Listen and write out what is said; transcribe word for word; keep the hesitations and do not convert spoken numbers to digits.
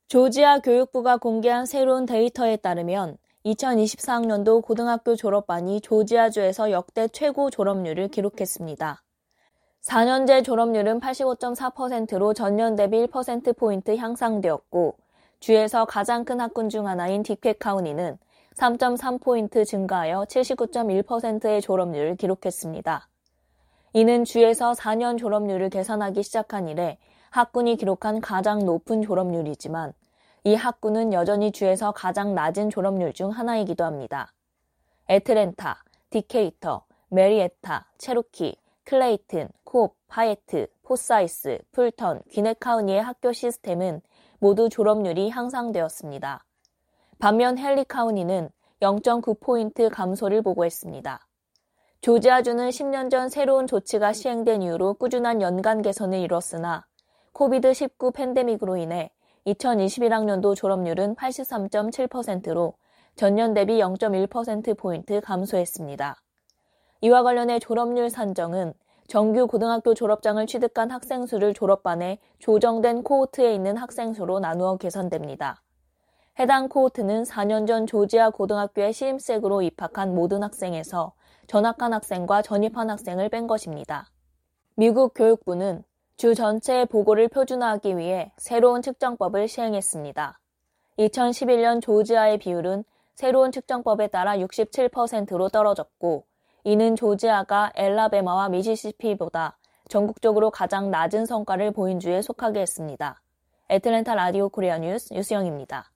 조지아 교육부가 공개한 새로운 데이터에 따르면 이천이십사 학년도 고등학교 졸업반이 조지아주에서 역대 최고 졸업률을 기록했습니다. 사 년제 졸업률은 팔십오 점 사 퍼센트로 전년 대비 일 퍼센트포인트 향상되었고 주에서 가장 큰 학군 중 하나인 디케 카운티는 삼 점 삼 포인트 증가하여 칠십구 점 일 퍼센트의 졸업률을 기록했습니다. 이는 주에서 사 년 졸업률을 계산하기 시작한 이래 학군이 기록한 가장 높은 졸업률이지만 이 학군은 여전히 주에서 가장 낮은 졸업률 중 하나이기도 합니다. 애틀랜타, 디케이터, 메리에타, 체로키, 클레이튼, 콥, 파예트, 포사이스, 풀턴, 귀넷 카운티의 학교 시스템은 모두 졸업률이 향상되었습니다. 반면 헨리 카운티는 영 점 구 포인트 감소를 보고했습니다. 조지아주는 십 년 전 새로운 조치가 시행된 이후로 꾸준한 연간 개선을 이뤘으나 코비드 십구 팬데믹으로 인해 이천이십일 학년도 졸업률은 팔십삼 점 칠 퍼센트로 전년 대비 영 점 일 퍼센트포인트 감소했습니다. 이와 관련해 졸업률 산정은 정규 고등학교 졸업장을 취득한 학생 수를 졸업반에 조정된 코호트에 있는 학생 수로 나누어 계산됩니다. 해당 코호트는 사 년 전 조지아 고등학교에 신입생으로 입학한 모든 학생에서 전학한 학생과 전입한 학생을 뺀 것입니다. 미국 교육부는 주 전체의 보고를 표준화하기 위해 새로운 측정법을 시행했습니다. 이천십일 년 조지아의 비율은 새로운 측정법에 따라 육십칠 퍼센트로 떨어졌고 이는 조지아가 엘라베마와 미시시피보다 전국적으로 가장 낮은 성과를 보인 주에 속하게 했습니다. 애틀랜타 라디오 코리아 뉴스 유수영입니다.